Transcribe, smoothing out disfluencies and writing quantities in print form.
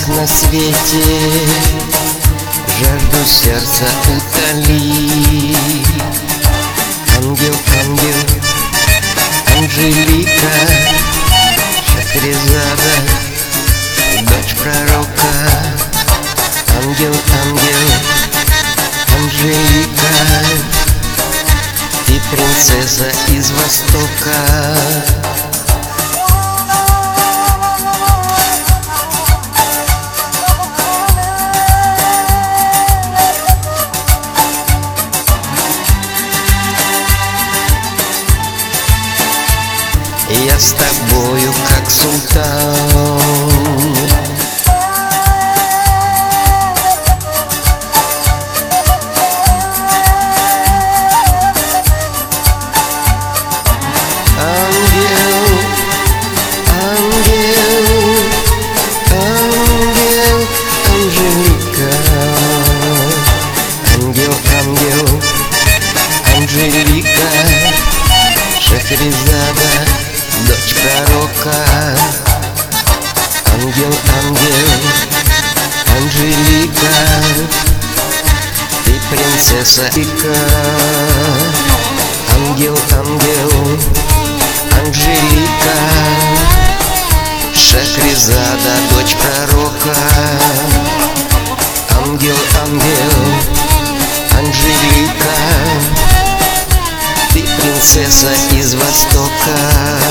как на свете, жажду сердца утоли. Ангел, ангел, Анжелика, Шахрезада, дочь пророка. Ангел, ангел, Анжелика, ты принцесса из Востока. Я с тобою как султан. Ангел, ангел, ангел, Анжелика. Ангел, ангел, Анжелика, Шахрезада, дочь пророка. Ангел, ангел, Анжелика, ты принцесса Ика. Ангел, ангел, Анжелика, Шахрезада, дочь пророка. Ангел, ангел, Анжелика, ты принцесса из Востока.